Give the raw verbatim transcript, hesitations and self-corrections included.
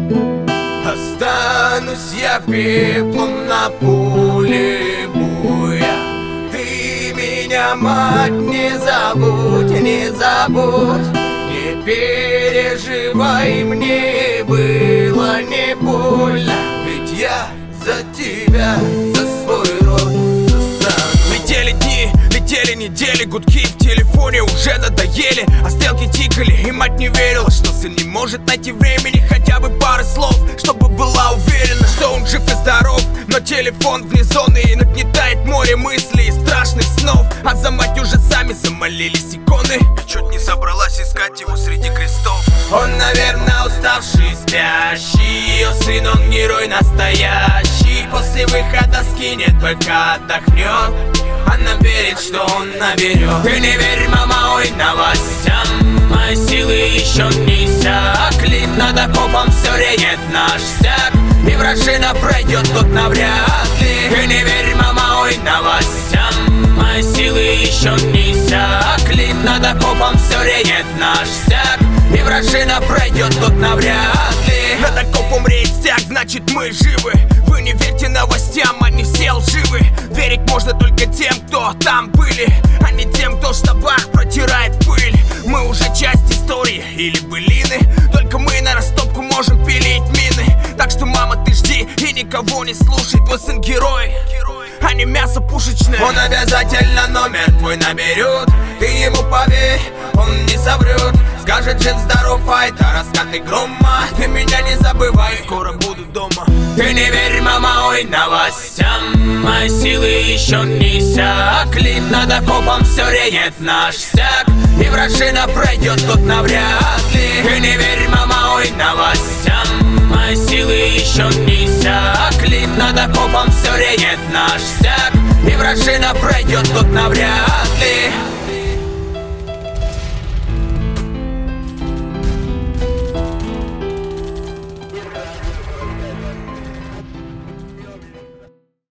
Останусь я пеплом на поле боя. Ты меня, мать, не забудь, не забудь. Не переживай, мне было не больно, ведь я за тебя, за свой род застану. Летели дни, летели недели, гудки в телефоне уже надоели, а стрелки тикали, и мать не верила, что сын не может найти времени хотя бы пары слов, чтобы была уверена, что он жив и здоров. Но телефон вне зоны и нагнетает море мыслей и страшных снов, а за мать уже сами замолились иконы, и чуть не собралась искать его среди крестов. Он, наверное, уставший, спящий, ее сын, он герой настоящий. После выхода скинет БК, отдохнет, она верит, что он наберет. Ты не верь, мама, ой, новостям, мои силы еще не иссякли. Над окопом все реет наш стяг, и вражина пройдет тут навряд ли. Ты не верь, мама, ой, новостям, мои силы еще не иссякли. Над окопом все реет наш стяг, и вражина пройдет тут навряд ли. Над окопом реет стяг, значит мы живы. Вы не верьте новостям, они все лживы. Верить можно только тем, кто там были, а не тем, кто в штабах протирает пыль. Мы уже часть истории или былины, только мы на растопку можем пилить мины. Так что, мама, ты жди и никого не слушай. Твой сын герой, а не мясо пушечное. Он обязательно номер твой наберет. Ты ему поверь, он не соврет. Скажет, жив, здоров, это раскаты грома. Ты меня не забывай, скоро буду дома. Ты не верь, мама, ой, новостям, мои силы еще не иссякли. Над окопом все реет наш стяг, и вражина пройдет тут навряд ли. Ты не верь, мама, ой, новостям, мои силы еще не иссякли. Над окопом все реет наш стяг, и вражина пройдет тут навряд ли.